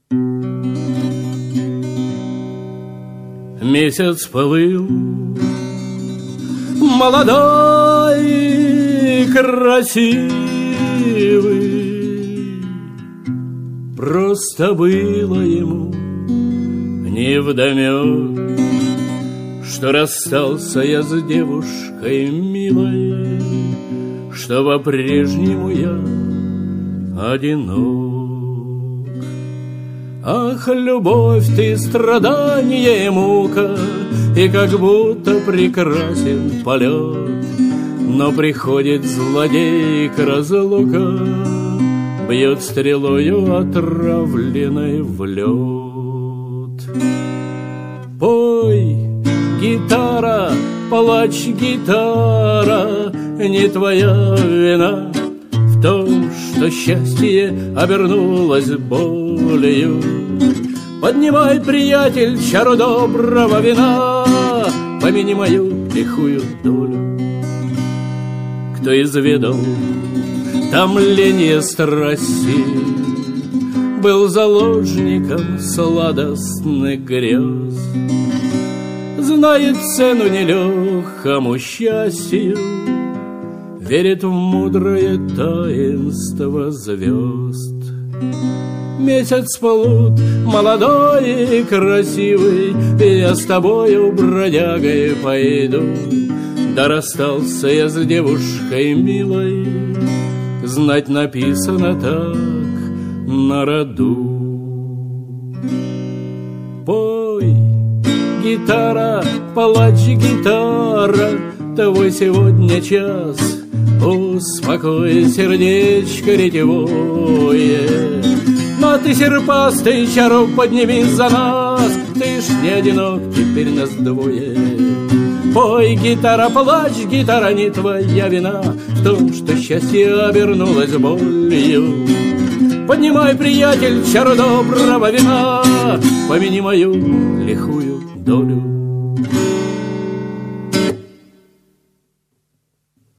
Месяц плыл, молодой и красивый, просто было ему невдомек, что расстался я с девушкой милой, что по-прежнему я одинок. Ах, любовь, ты страдание и мука, и как будто прекрасен полет, но приходит злодей к разлука, бьет стрелою отравленной в лед. Пой, гитара, плачь, гитара, не твоя вина в том, что счастье обернулось болью. Поднимай, приятель, чару доброго вина, помяни мою лихую долю. Кто изведал томление страсти, был заложником сладостных грез, знает цену нелегкому счастью, верит в мудрое таинство звезд. Месяц плут, молодой и красивый, я с тобою, бродягой, пойду. Да расстался я с девушкой милой, знать написано так на роду. Пой, гитара, плачь, гитара, твой сегодня час, успокой сердечко ретевое. Но ты, серпастый, чару подними за нас, ты ж не одинок, теперь нас двое. Пой, гитара, плачь, гитара, не твоя вина в том, что счастье обернулось болью. Поднимай, приятель, чару доброго вина, помяни мою лихую долю.